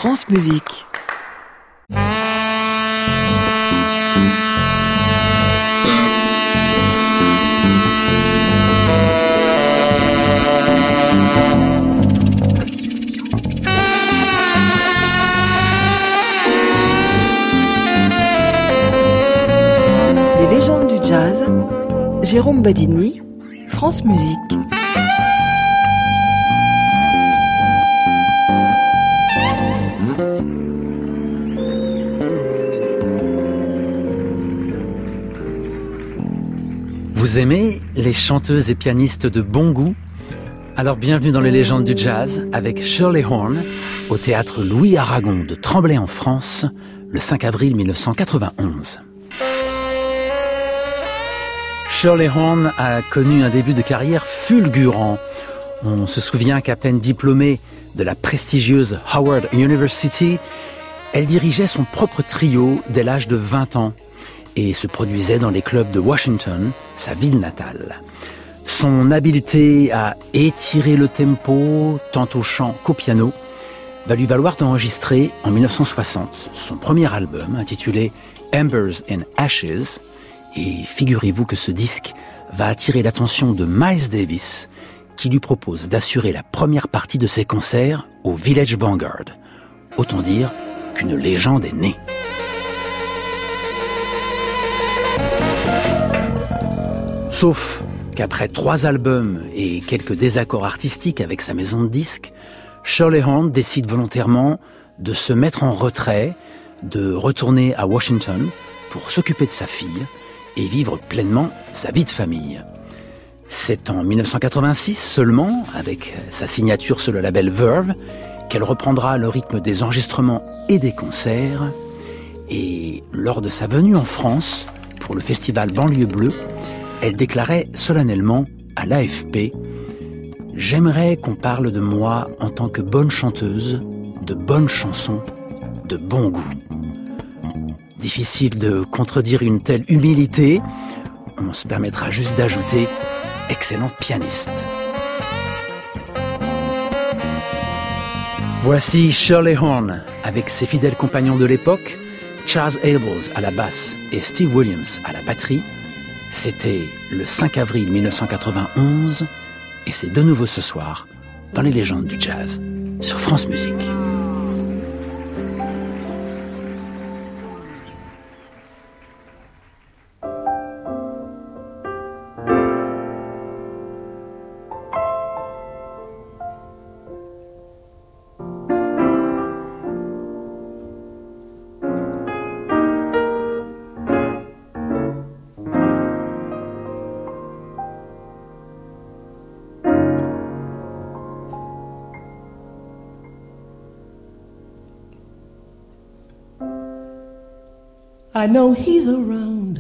France Musique. Les légendes du jazz, Jérôme Badini, France Musique. Vous aimez les chanteuses et pianistes de bon goût? Alors bienvenue dans les légendes du jazz avec Shirley Horn au théâtre Louis Aragon de Tremblay en France le 5 avril 1991. Shirley Horn a connu un début de carrière fulgurant. On se souvient qu'à peine diplômée de la prestigieuse Howard University, elle dirigeait son propre trio dès l'âge de 20 ans et se produisait dans les clubs de Washington, sa ville natale. Son habileté à étirer le tempo, tant au chant qu'au piano, va lui valoir d'enregistrer en 1960 son premier album intitulé Embers and Ashes. Et figurez-vous que ce disque va attirer l'attention de Miles Davis, qui lui propose d'assurer la première partie de ses concerts au Village Vanguard. Autant dire qu'une légende est née. Sauf qu'après 3 albums et quelques désaccords artistiques avec sa maison de disques, Shirley Horn décide volontairement de se mettre en retrait, de retourner à Washington pour s'occuper de sa fille et vivre pleinement sa vie de famille. C'est en 1986 seulement, avec sa signature sur le label Verve, qu'elle reprendra le rythme des enregistrements et des concerts. Et lors de sa venue en France, pour le festival Banlieue Bleue, elle déclarait solennellement à l'AFP « J'aimerais qu'on parle de moi en tant que bonne chanteuse, de bonnes chansons, de bon goût. » Difficile de contredire une telle humilité, on se permettra juste d'ajouter « excellente pianiste ». Voici Shirley Horn avec ses fidèles compagnons de l'époque, Charles Abels à la basse et Steve Williams à la batterie. C'était le 5 avril 1991 et c'est de nouveau ce soir dans les légendes du jazz sur France Musique. I know he's around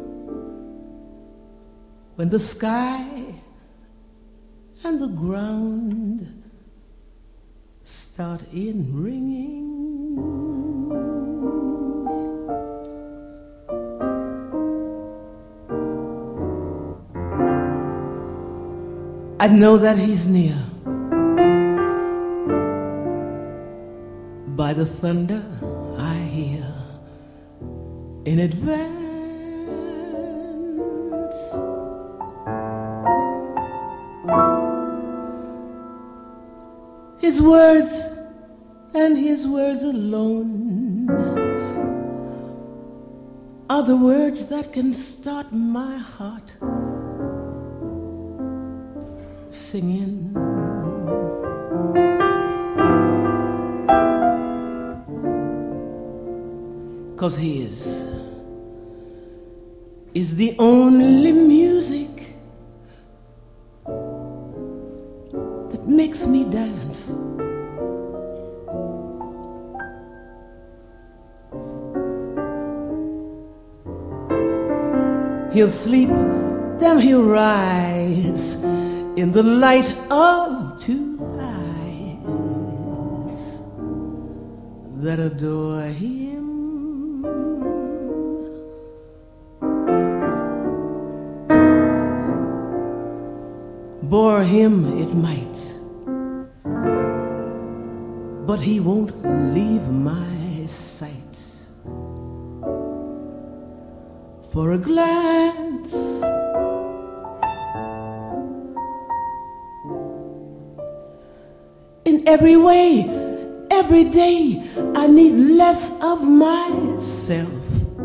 when the sky and the ground start in ringing. I know that he's near by the thunder I hear in advance. His words and his words alone are the words that can start my heart singing. 'Cause his is the only music that makes me dance. He'll sleep, then he'll rise in the light of 2 eyes that adore him. Bore him it might, but he won't leave my sight. For a glance, in every way, every day, I need less of myself.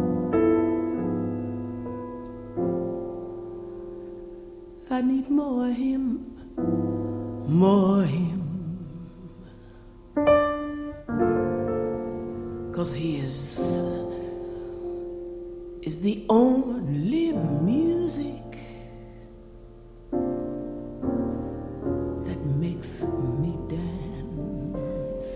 I need more of him, more of him. 'Cause he is the only music that makes me dance.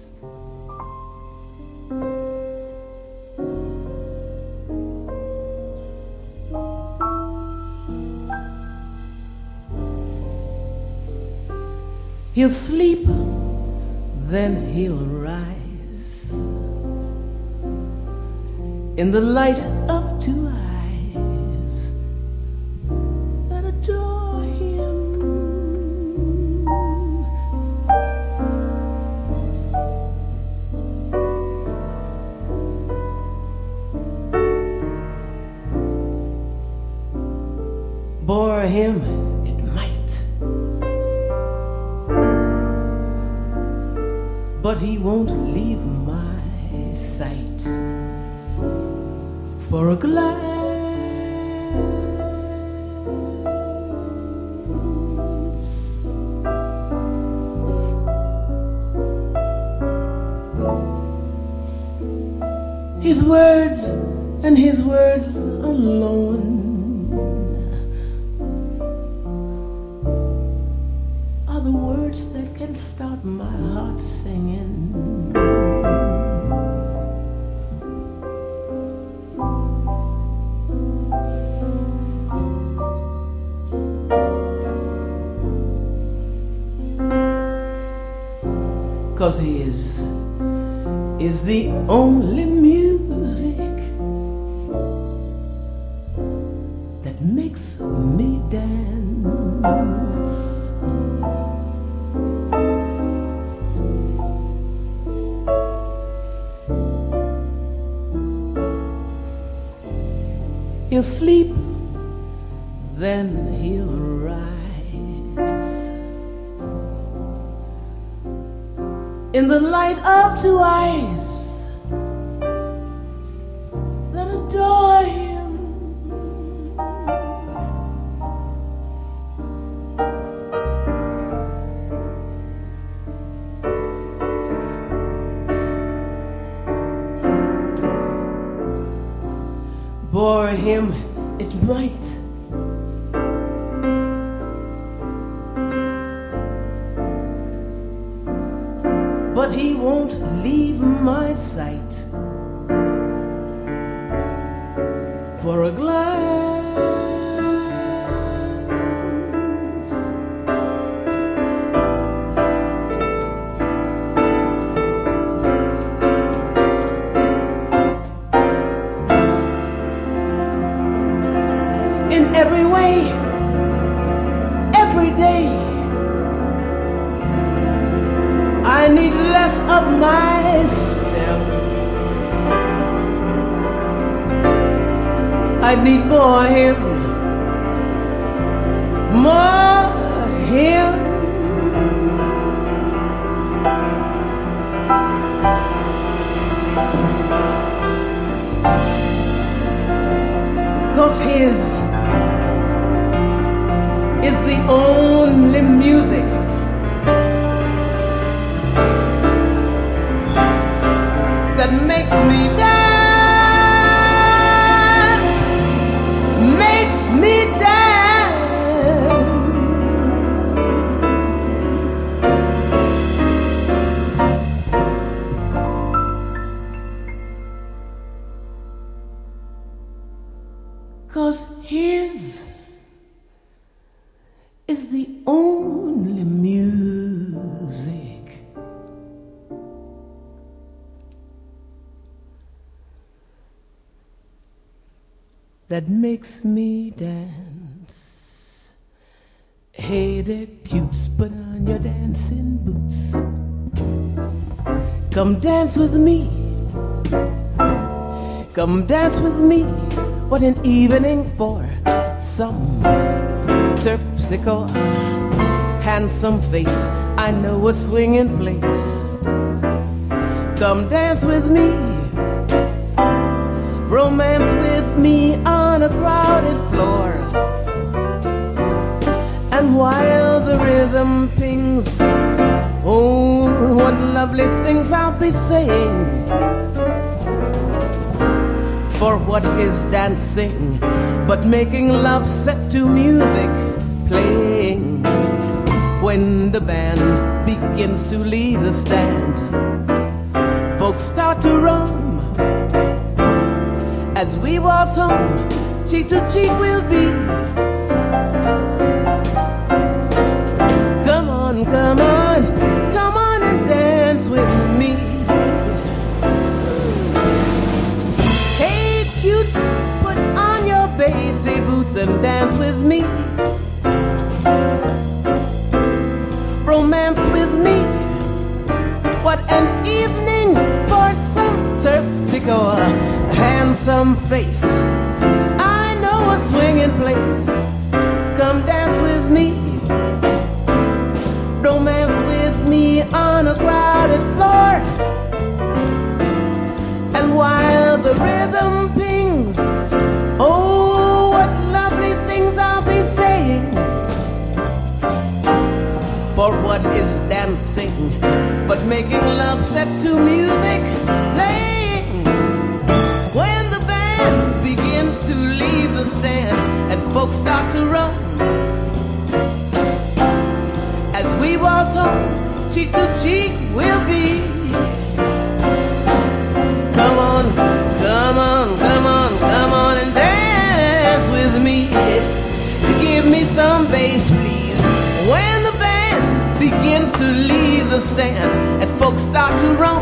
He'll sleep, then he'll rise in the light of two eyes that adore him. Bore him it might, but he won't leave my sight. For a glance, his words and his words alone are the words that can start my heart singing. 'Cause he is the only music that makes me dance. He'll sleep, then he'll rise in the light of two eyes that adore him. Bore him it might, but he won't leave my sight. For a glance, in every way, every day, I need less of myself. I need more of him, more of him. Cause his is the only music that makes me dance, makes me dance. 'Cause his is the only music that makes me dance. Hey there, cutes, put on your dancing boots. Come dance with me. Come dance with me. What an evening for some terpsichore. Handsome face, I know a swinging place. Come dance with me. Romance with me on a crowded floor. And while the rhythm pings, oh, what lovely things I'll be saying. For what is dancing but making love set to music playing? When the band begins to leave the stand, folks start to roam. As we waltz home, cheek to cheek we'll be. Come on, come on, come on and dance with me. Hey, cute, put on your bassy boots and dance with me. Romance with me. What an evening for some terpsichore. Handsome face, I know a swinging place. Come dance with me. Romance with me on a crowded floor. And while the rhythm pings, oh, what lovely things I'll be saying. For what is dancing but making love set to music playing? When the band begins to leave the stand and folks start to run, as we waltz home, cheek to cheek we'll be. Come on, come on, come on, come on and dance with me. Give me some bass, please. When the band begins to leave the stand and folks start to roam,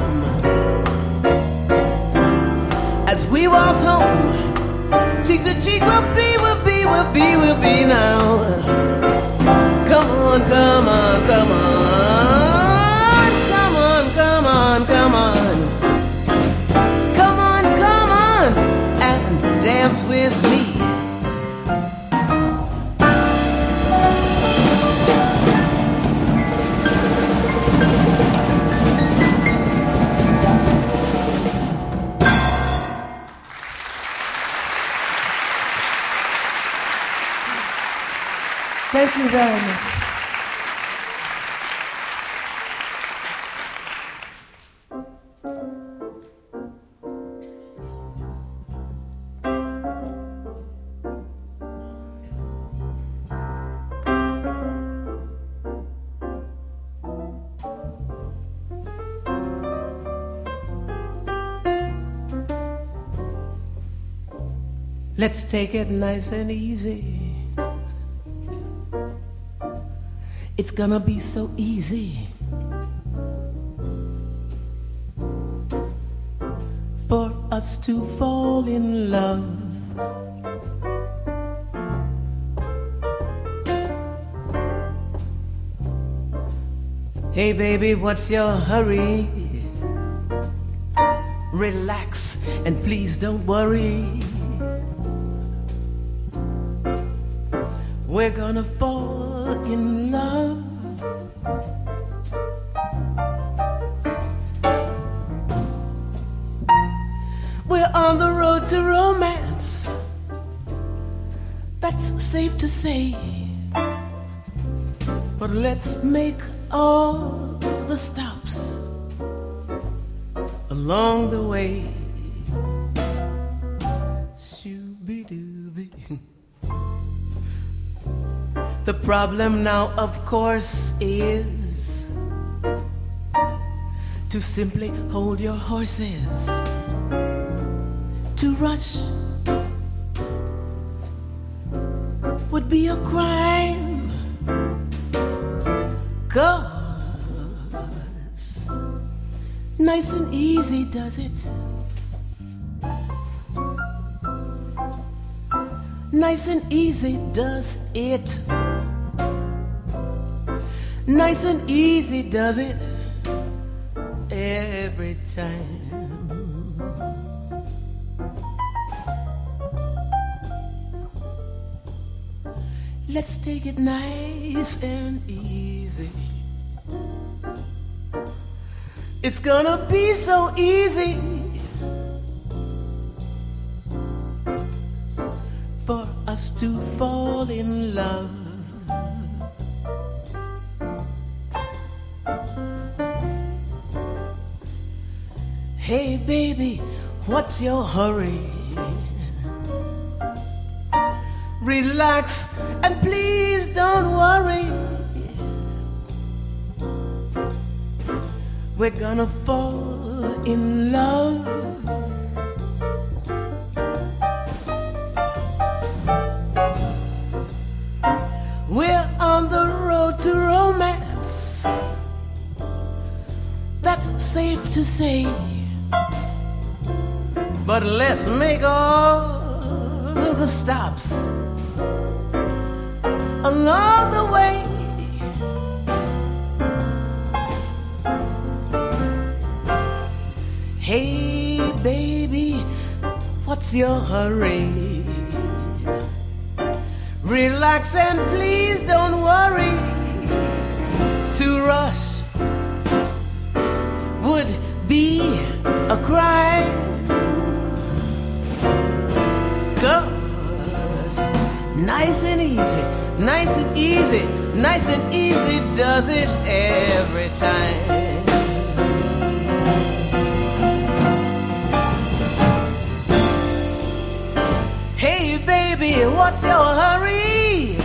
as we waltz home, cheek to cheek we'll be, we'll be, we'll be, we'll be now. Come on, come on, come on, come on, come on, come on, come on, come on, and dance with me. Thank you very much. Let's take it nice and easy. It's gonna be so easy for us to fall in love. Hey baby, what's your hurry? Relax and please don't worry. We're gonna fall in love. We're on the road to romance, that's safe to say. But let's make all the stops along the way. The problem now, of course, is to simply hold your horses. To rush would be a crime, 'cause nice and easy does it. Nice and easy does it. Nice and easy does it. Yeah. every time. Let's take it nice and easy. It's gonna be so easy for us to fall in love. Hey baby, what's your hurry? Relax and please don't worry. We're gonna fall in love. We're on the road to romance. That's safe to say. But let's make all the stops along the way. Hey baby, what's your hurry? Relax and please don't worry. To rush would be a crime. 'Cause nice and easy, nice and easy, nice and easy does it every time. Hey baby, what's your hurry?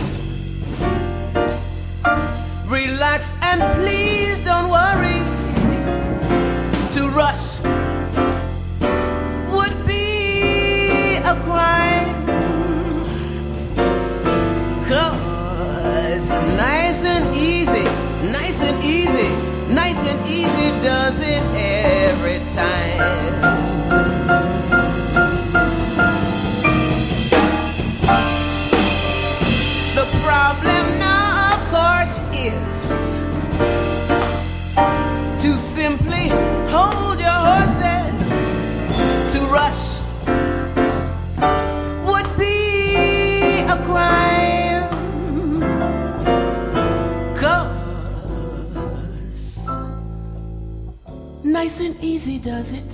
Relax and please don't worry. To rush would be a crime. 'Cause nice and easy, nice and easy, nice and easy does it every time. The problem now, of course, is to simply hold your horses. To rush would be a crime. 'Cause nice and easy does it.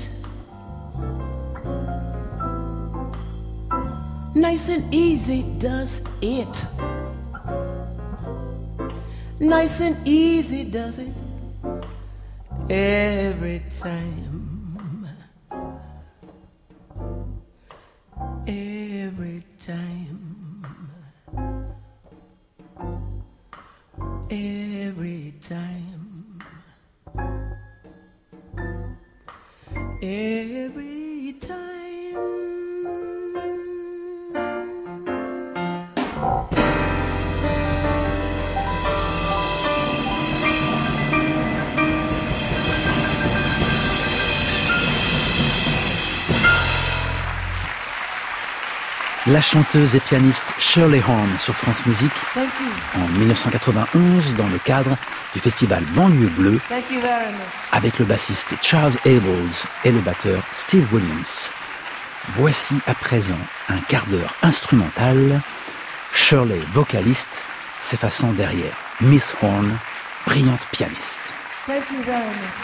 Nice and easy does it. Nice and easy does it every time. Every time. Every time. Every time. La chanteuse et pianiste Shirley Horn sur France Musique en 1991 dans le cadre du festival Banlieue Bleue avec le bassiste Charles Abels et le batteur Steve Williams. Voici à présent un quart d'heure instrumental, Shirley vocaliste s'effaçant derrière Miss Horn, brillante pianiste. Thank you very much.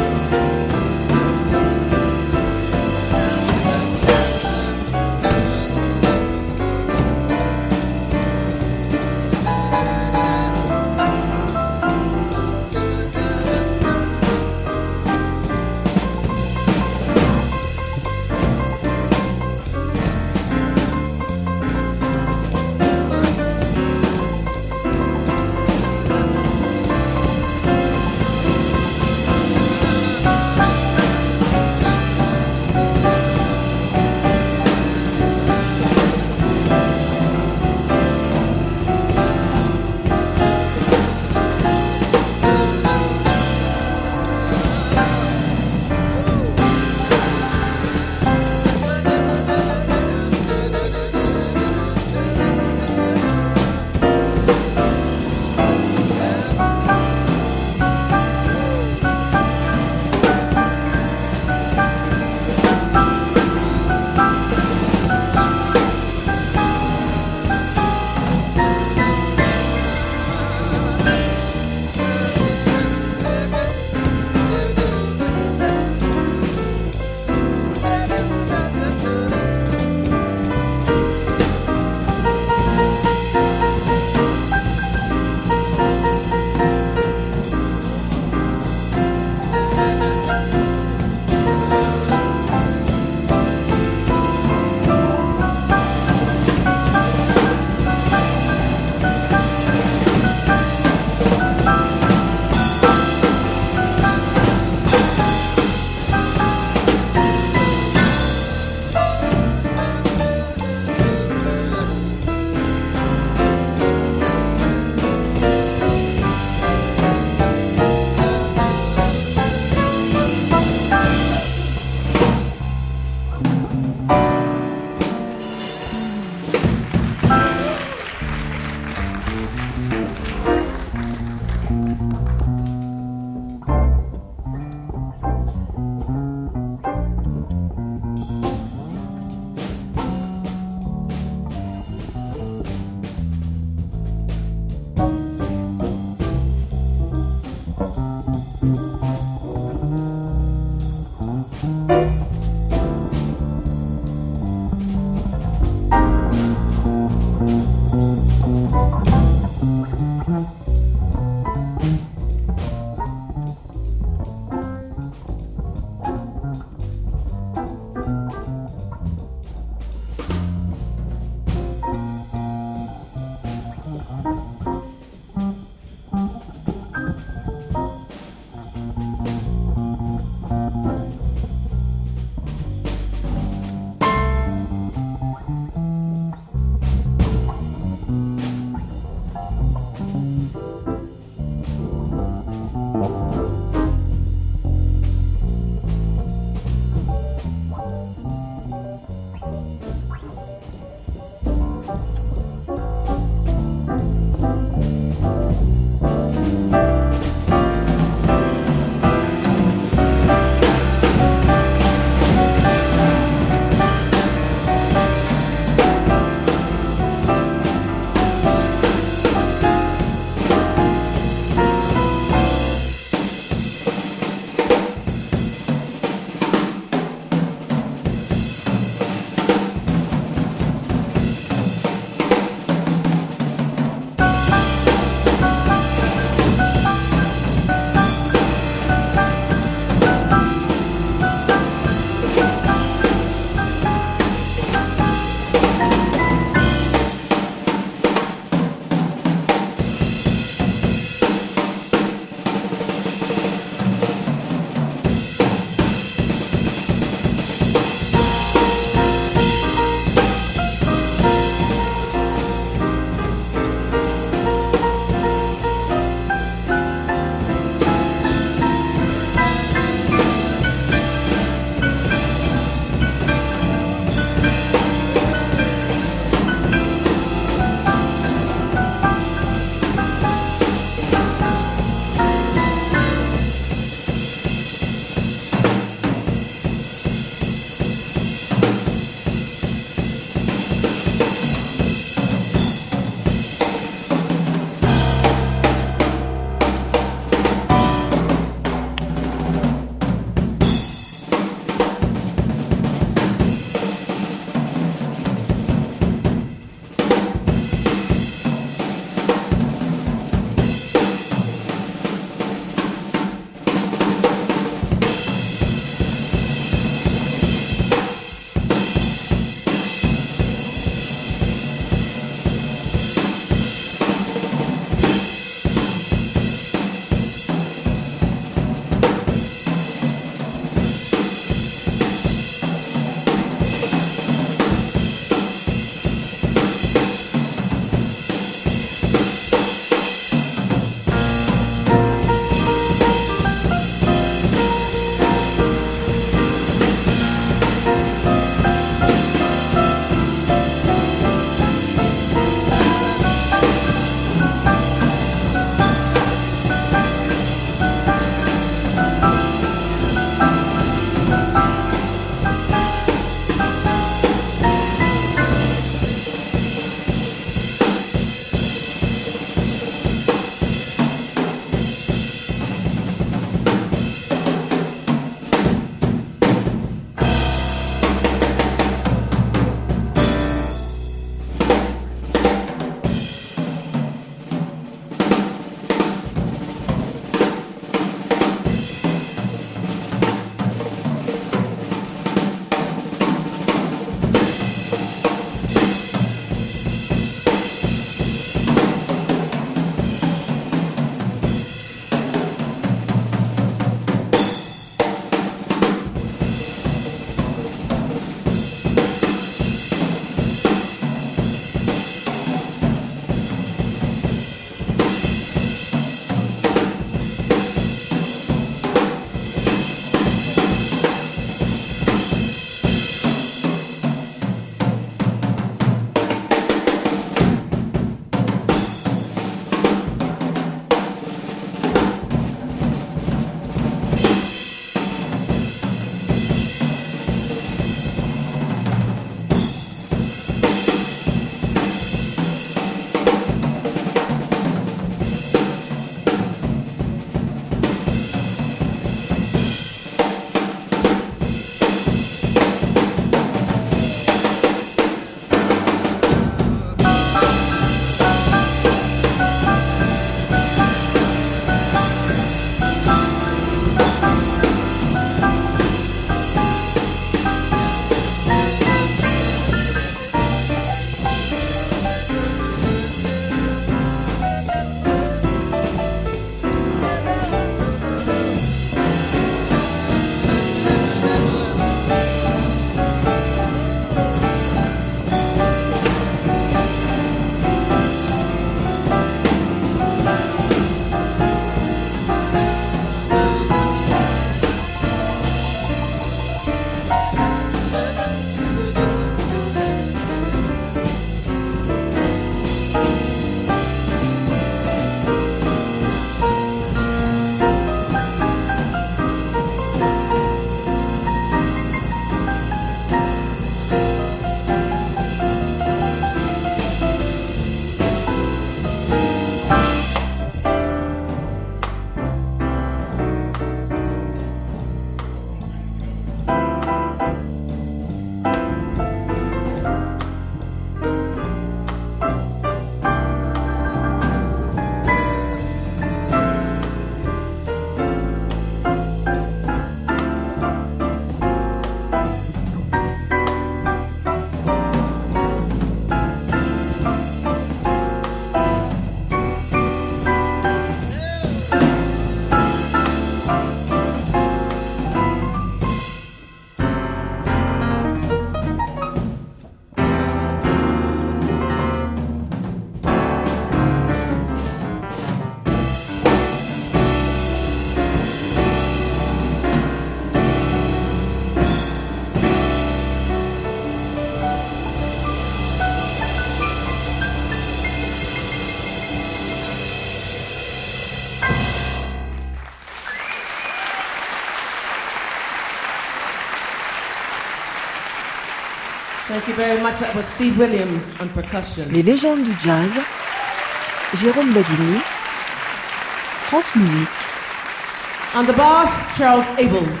Thank you very much. That was Steve Williams on percussion. Les légendes du jazz, Jérôme Badini, France Musique. On the bass, Charles Abels.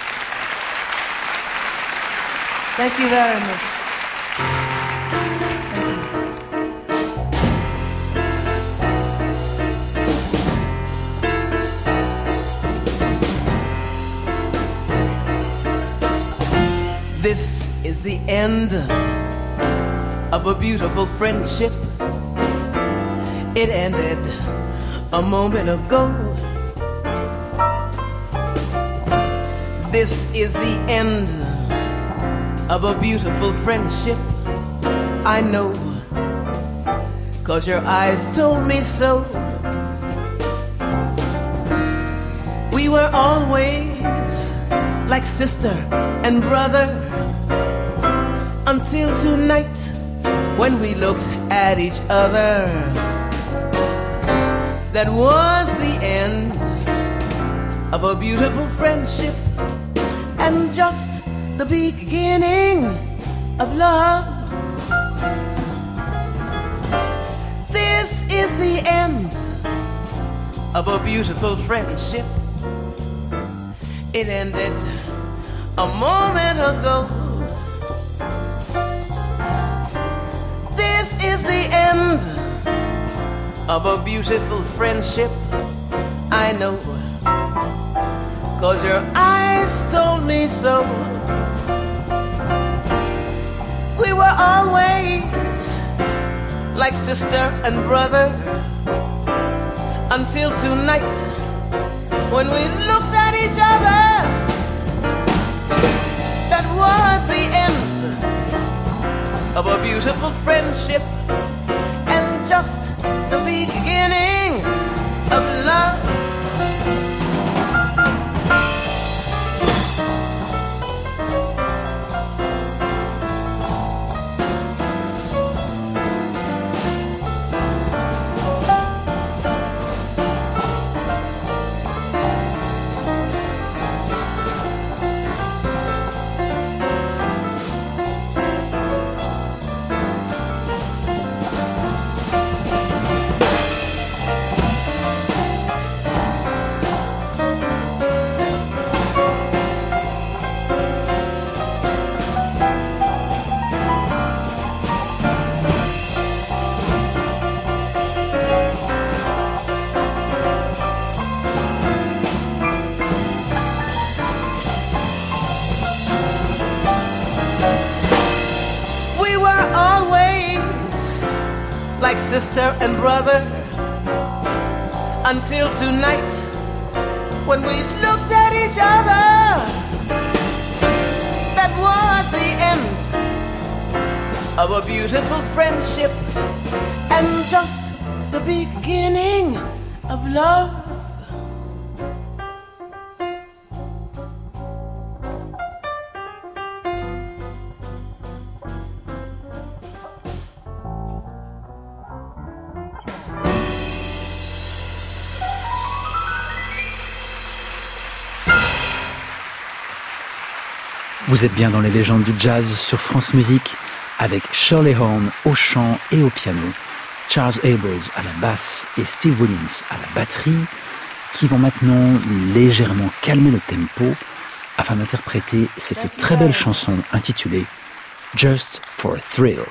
Thank you very much. This is the end of a beautiful friendship. It ended a moment ago. This is the end of a beautiful friendship. I know, 'cause your eyes told me so. We were always like sister and brother until tonight when we looked at each other. That was the end of a beautiful friendship and just the beginning of love. This is the end of a beautiful friendship. It ended a moment ago. This is the end of a beautiful friendship. I know, 'cause your eyes told me so. We were always like sister and brother until tonight when we looked at each other. That was the end of a beautiful friendship and just the beginning of love. Like sister and brother until tonight when we looked at each other. That was the end of a beautiful friendship and just the beginning of love. Vous êtes bien dans les légendes du jazz sur France Musique avec Shirley Horn au chant et au piano, Charles Abels à la basse et Steve Williams à la batterie, qui vont maintenant légèrement calmer le tempo afin d'interpréter cette très belle chanson intitulée Just for a Thrill.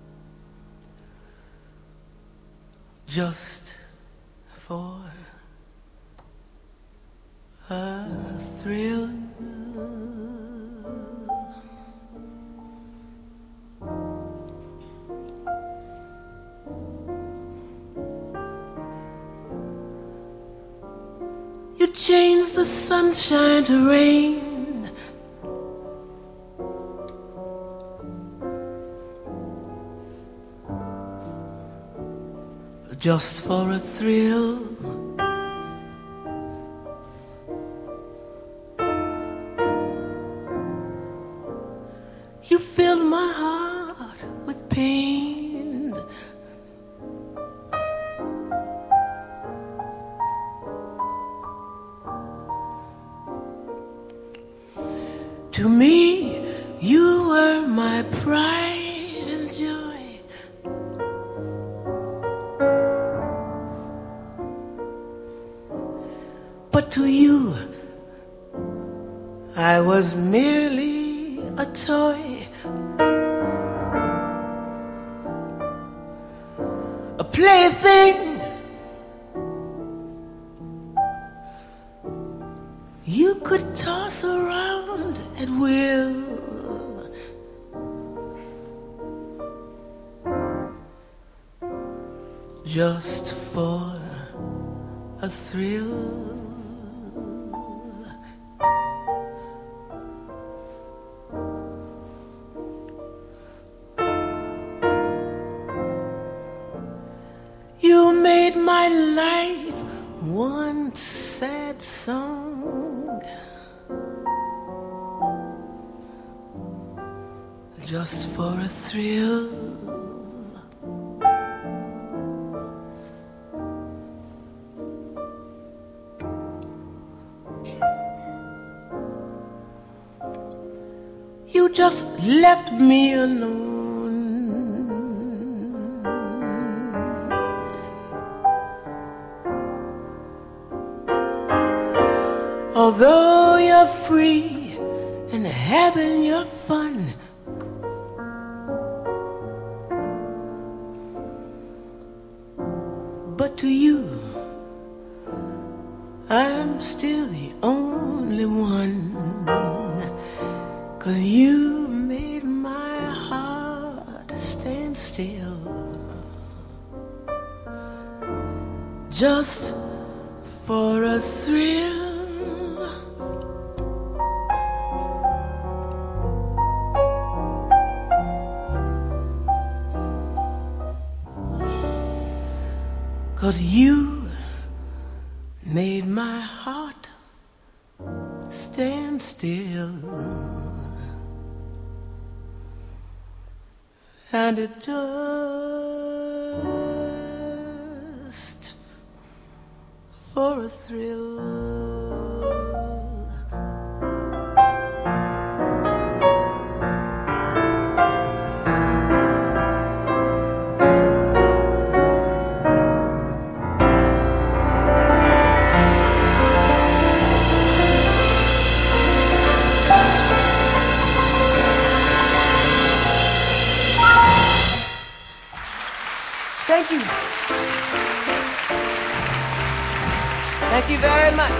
Just for a thrill. You change the sunshine to rain, just for a thrill. You filled my heart with pain. To me, you were my pride and joy. But to you, I was merely a toy. A plaything you could toss around at will. Just for a thrill. You made my life one sad song, just for a thrill. You just left me alone. Although you're free and having your fun, but to you, I'm still the only one. 'Cause you made my heart stand still, just for a thrill. 'Cause you made my heart stand still, and it just for a thrill. Thank you. Thank you very much.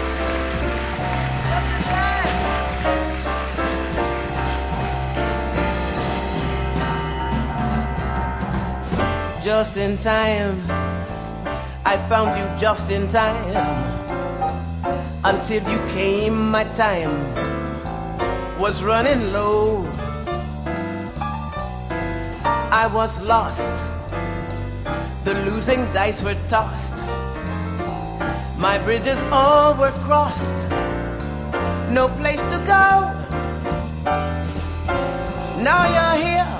Just in time. I found you just in time. Until you came, my time was running low. I was lost. The losing dice were tossed. My bridges all were crossed. No place to go. Now you're here.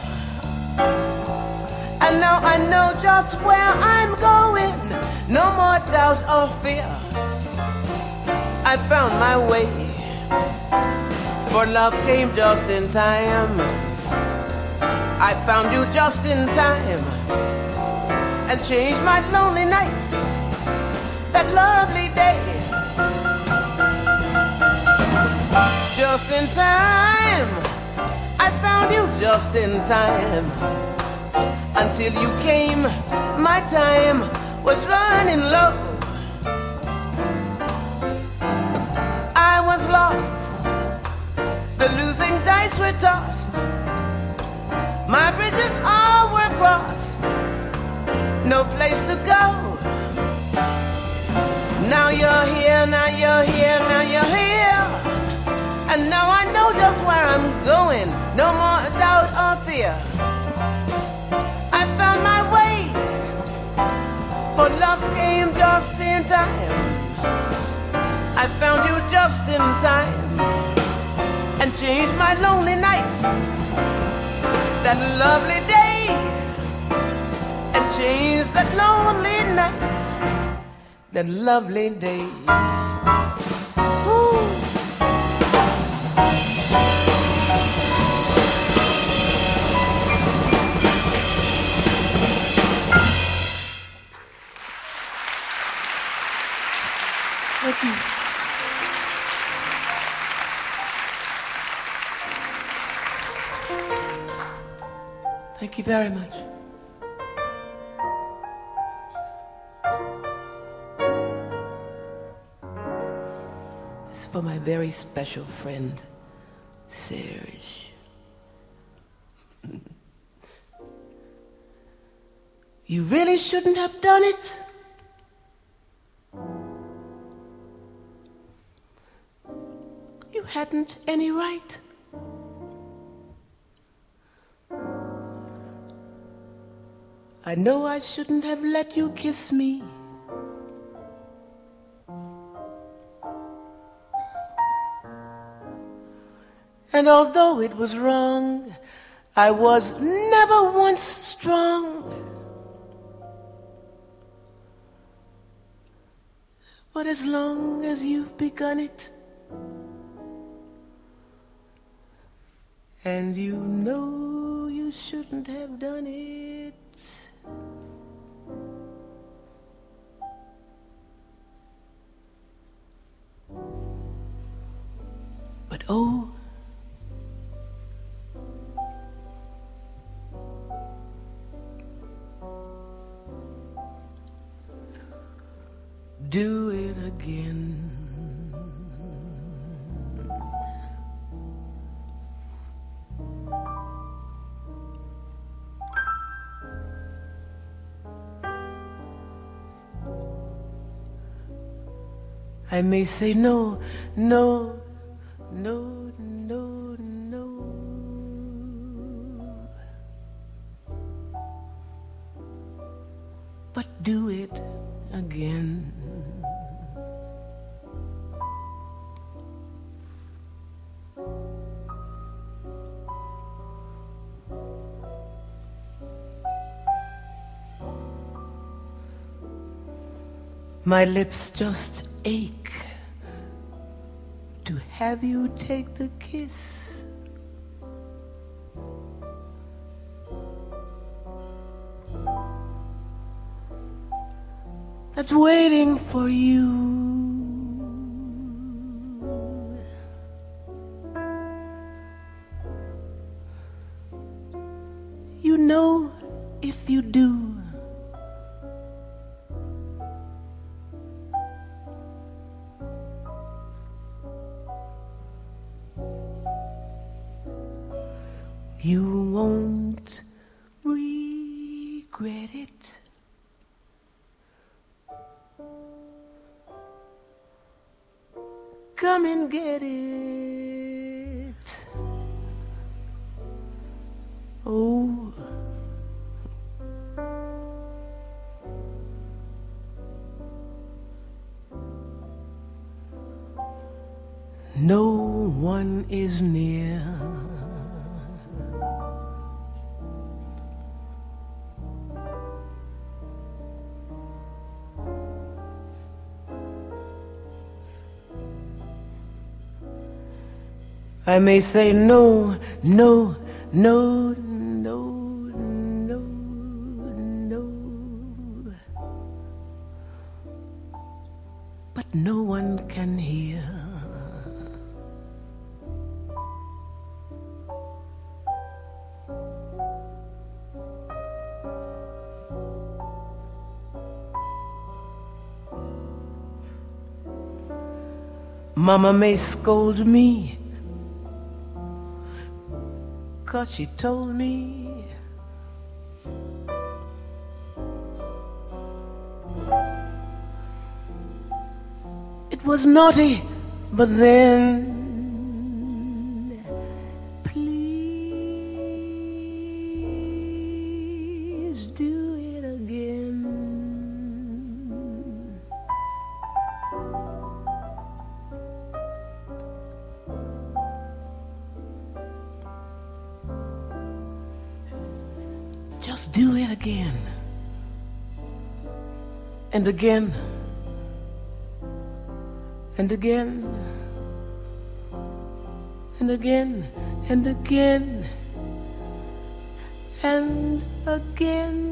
And now I know just where I'm going. No more doubt or fear. I found my way. For love came just in time. I found you just in time. And changed my lonely nights. That lovely day. Just in time. I found you just in time. Until you came, my time was running low. lost. The losing dice were tossed. My bridges all were crossed. No place to go. Now you're here, now you're here, now you're here. And now I know just where I'm going. No more doubt or fear. I found my way. For love came just in time. I found you just in time. And changed my lonely nights. That lovely day. And changed that lonely nights. That lovely day. Ooh. Thank you. Thank you very much. This is for my very special friend, Serge. You really shouldn't have done it. You hadn't any right. I know I shouldn't have let you kiss me. And although it was wrong, I was never once strong. But as long as you've begun it, and you know you shouldn't have done it, but oh, do it again. I may say no, no, no, no, no. But do it again. My lips just ache to have you take the kiss. That's waiting for you. You know if you do, you won't regret it. Come and get it. Oh, no one is near. I may say no, no, no, no, no, no, but no one can hear. Mama may scold me, 'cause she told me it was naughty, but then please do it again. Just do it again and again and again and again and again and again.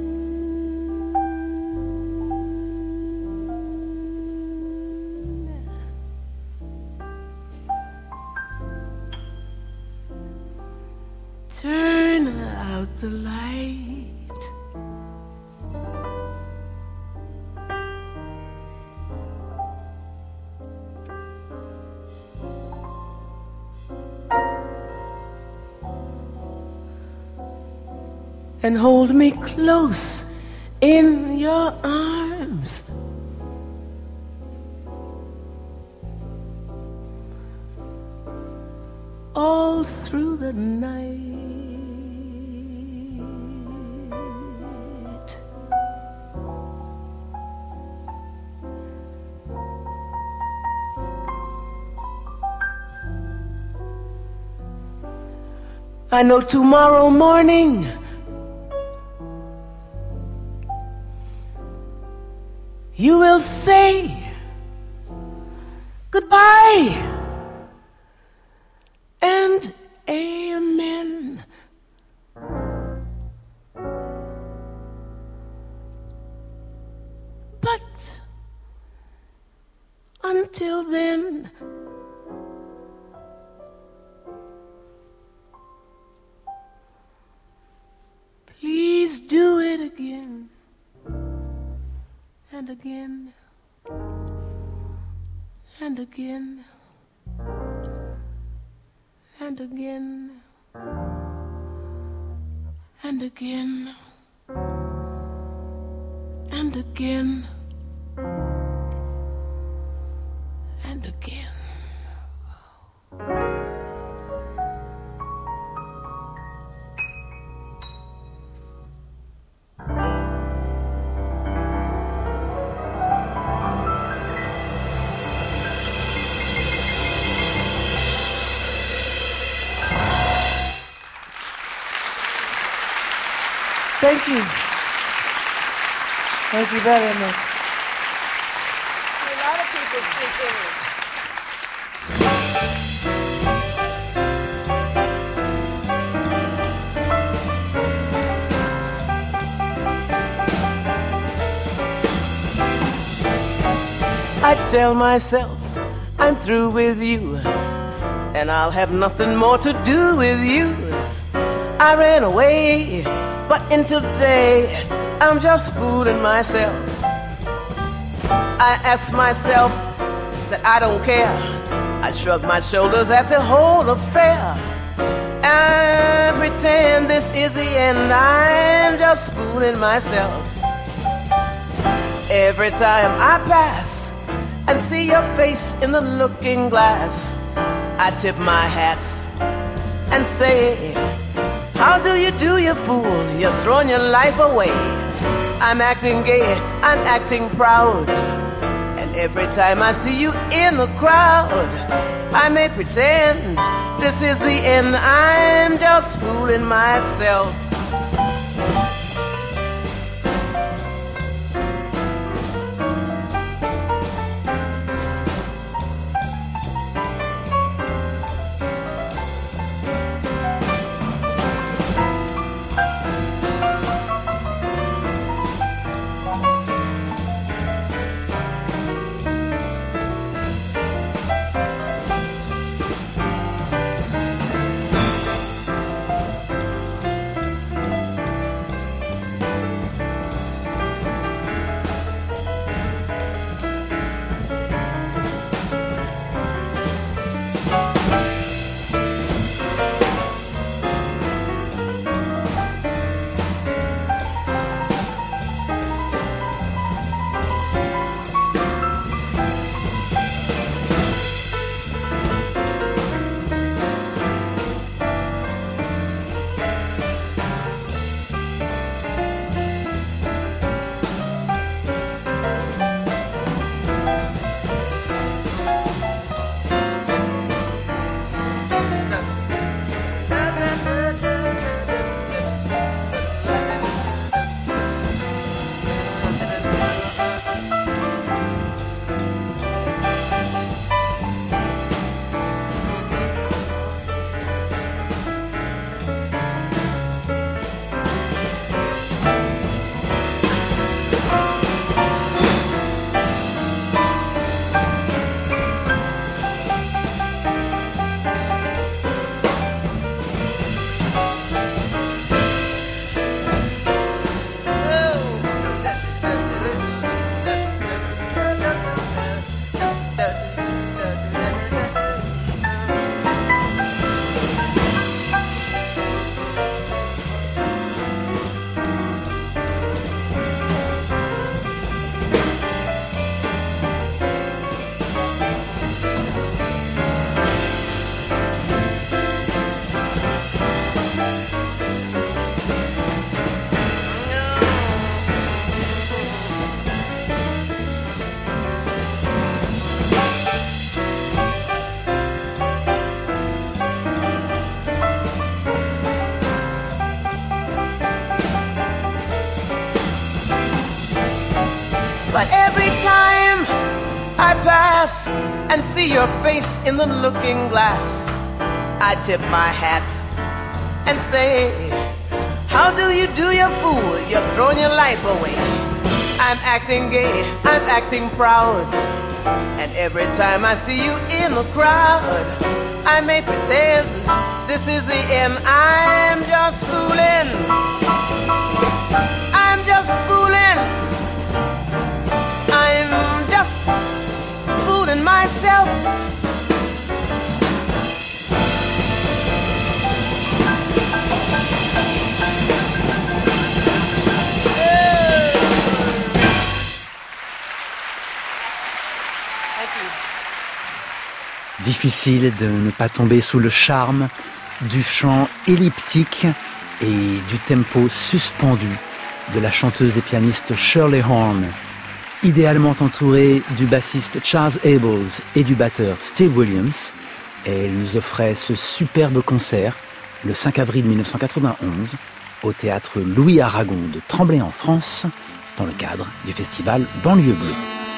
Turn out the light. And hold me close in your arms. All through the night. I know tomorrow morning you will say goodbye and amen. But until then, please do it again and again and again and again and again and again and again. Thank you. Thank you very much. A lot of people speak English. I tell myself I'm through with you, and I'll have nothing more to do with you. I ran away, but until today, I'm just fooling myself. I ask myself that I don't care. I shrug my shoulders at the whole affair. I pretend this is the end. I'm just fooling myself. Every time I pass and see your face in the looking glass, I tip my hat and say, how do, you fool? You're throwing your life away. I'm acting gay, I'm acting proud, and every time I see you in the crowd, I may pretend this is the end. I'm just fooling myself. But every time I pass and see your face in the looking glass, I tip my hat and say, how do you do your fool? You're throwing your life away. I'm acting gay, I'm acting proud, and every time I see you in the crowd, I may pretend this is the end. I'm just fooling, I'm just fooling, I'm just fooling myself. Difficile de ne pas tomber sous le charme du chant elliptique et du tempo suspendu de la chanteuse et pianiste Shirley Horn, idéalement entourée du bassiste Charles Abels et du batteur Steve Williams. Elle nous offrait ce superbe concert le 5 avril 1991 au théâtre Louis Aragon de Tremblay en France, dans le cadre du festival Banlieue Bleue.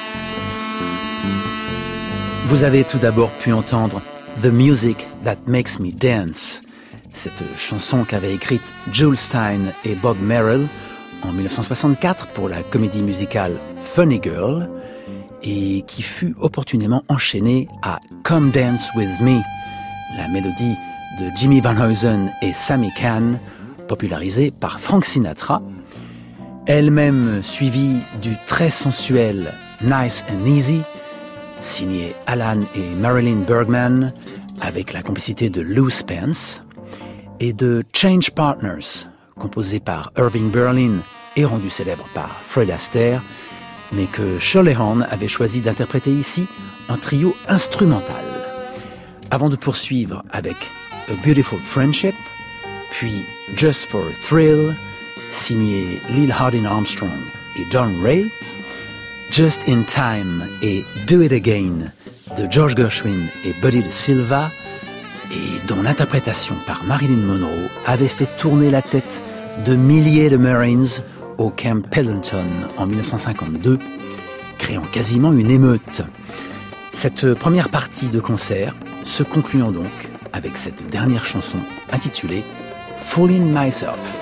Vous avez tout d'abord pu entendre The Music That Makes Me Dance, cette chanson qu'avaient écrite Jules Stein et Bob Merrill en 1964 pour la comédie musicale Funny Girl et qui fut opportunément enchaînée à Come Dance With Me, la mélodie de Jimmy Van Heusen et Sammy Cahn, popularisée par Frank Sinatra, elle-même suivie du très sensuel Nice and Easy, signé Alan et Marilyn Bergman, avec la complicité de Lou Spence, et de Change Partners, composé par Irving Berlin et rendu célèbre par Fred Astaire, mais que Shirley Horn avait choisi d'interpréter ici en trio instrumental. Avant de poursuivre avec A Beautiful Friendship, puis Just for a Thrill, signé Lil Hardin Armstrong et Don Ray, Just in Time et Do It Again de George Gershwin et Buddy DeSylva, et dont l'interprétation par Marilyn Monroe avait fait tourner la tête de milliers de Marines au Camp Pendleton en 1952, créant quasiment une émeute. Cette première partie de concert se concluant donc avec cette dernière chanson intitulée Fooling Myself.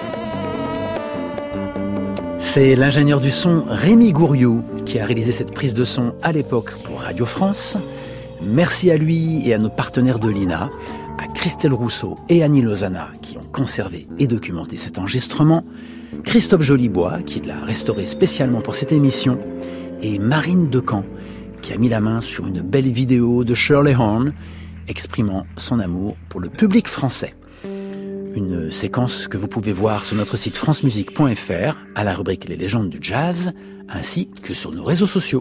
C'est l'ingénieur du son Rémi Gouriou qui a réalisé cette prise de son à l'époque pour Radio France. Merci à lui et à nos partenaires de l'INA, à Christelle Rousseau et Annie Lozana qui ont conservé et documenté cet enregistrement, Christophe Jolibois qui l'a restauré spécialement pour cette émission, et Marine Decamp qui a mis la main sur une belle vidéo de Shirley Horn exprimant son amour pour le public français. Une séquence que vous pouvez voir sur notre site francemusique.fr à la rubrique Les légendes du jazz, ainsi que sur nos réseaux sociaux.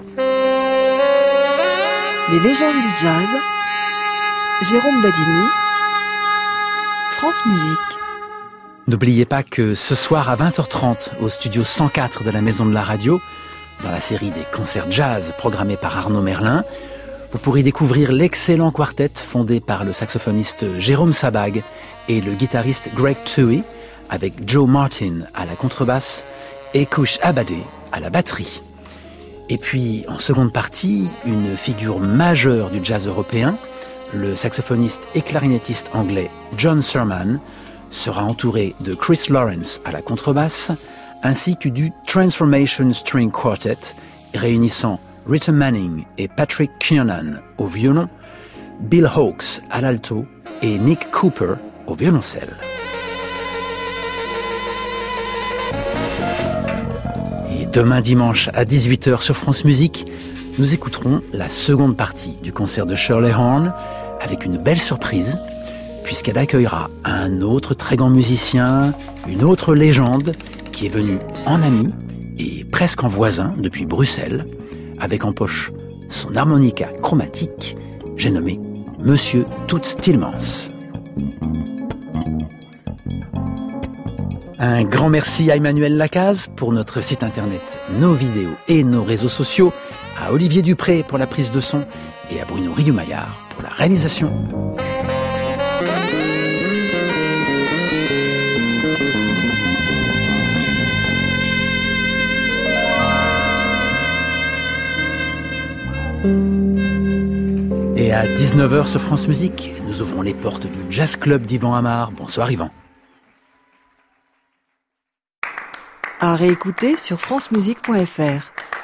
Les légendes du jazz, Jérôme Badini, France Musique. N'oubliez pas que ce soir à 20h30 au studio 104 de la Maison de la Radio, dans la série des concerts jazz programmés par Arnaud Merlin, vous pourrez découvrir l'excellent quartet fondé par le saxophoniste Jérôme Sabag et le guitariste Greg Toohey, avec Joe Martin à la contrebasse et Kush Abadé à la batterie. Et puis, en seconde partie, une figure majeure du jazz européen, le saxophoniste et clarinettiste anglais John Surman, sera entouré de Chris Lawrence à la contrebasse, ainsi que du Transformation String Quartet, réunissant Rita Manning et Patrick Kiernan au violon, Bill Hawkes à l'alto et Nick Cooper au violoncelle. Et demain dimanche à 18h sur France Musique, nous écouterons la seconde partie du concert de Shirley Horn avec une belle surprise, puisqu'elle accueillera un autre très grand musicien, une autre légende, qui est venu en ami et presque en voisin depuis Bruxelles, avec en poche son harmonica chromatique, j'ai nommé Monsieur Toots Thielemans. Un grand merci à Emmanuel Lacaze pour notre site internet, nos vidéos et nos réseaux sociaux, à Olivier Dupré pour la prise de son et à Bruno Rieumaillard pour la réalisation. Et à 19h sur France Musique, nous ouvrons les portes du Jazz Club d'Yvan Amar. Bonsoir Yvan. À réécouter sur francemusique.fr.